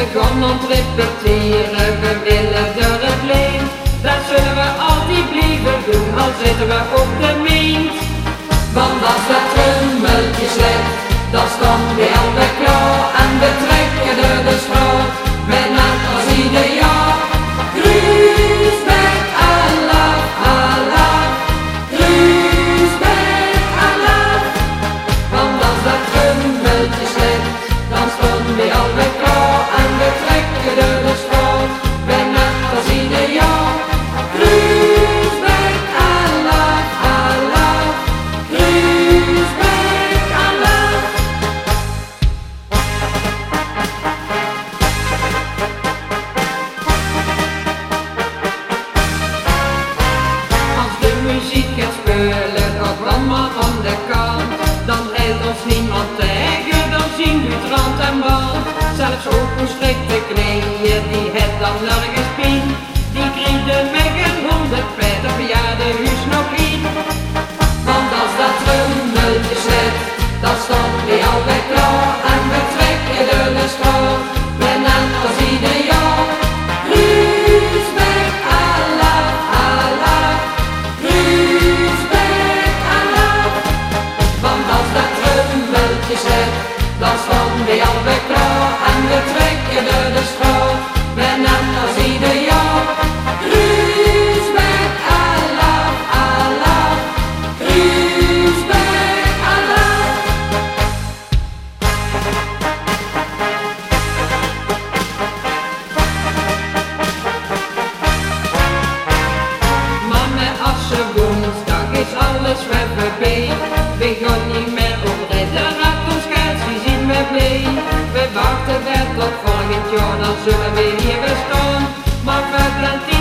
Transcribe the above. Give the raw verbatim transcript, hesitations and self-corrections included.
gaan aan het repeteren, we willen door het leen. Dat zullen we altijd blijven doen, al zitten we op de meent. Want als dat trummeltje slept, dan staan we alweer klaar en we trekken door de straat, met net als ieder jaar. Gruusbeek, Allah, Allah, Gruusbeek, Allah. Want als dat trummeltje slept, dan staan we alweer klaar en we trekken door de straat, met net als ieder jaar. Gruusbeek, Allah, Allah, Gruusbeek, Allah. Als de muziek gaat spelen, gaat mama aan de kant, dan rijdt ons niemand tegen, dan zien we het rand en band. Zelfs ook een strikte knieën, die het dan nergens pijn, die kriegen met een honderdvijftig verjaardenhuis nog in. Want als dat trummeltje slept, dan staan we alweer klaar en we trekken door de straat, met net als ieder jaar. Gruusbeek, Allah, Allah, Gruusbeek, Allah. Want als dat trummeltje slept, dan staan we alweer klaar en we trekken door de straat, met net als ieder jaar. Gruusbeek, Allah, Allah, Gruusbeek, Allah. Maar met Asse woensdag is alles weer voorbij. We gaan niet meer op redden, raakt ons geld, we zien we blij. We wachten weer tot volgend jaar, dan zullen we hier weer staan. Maar we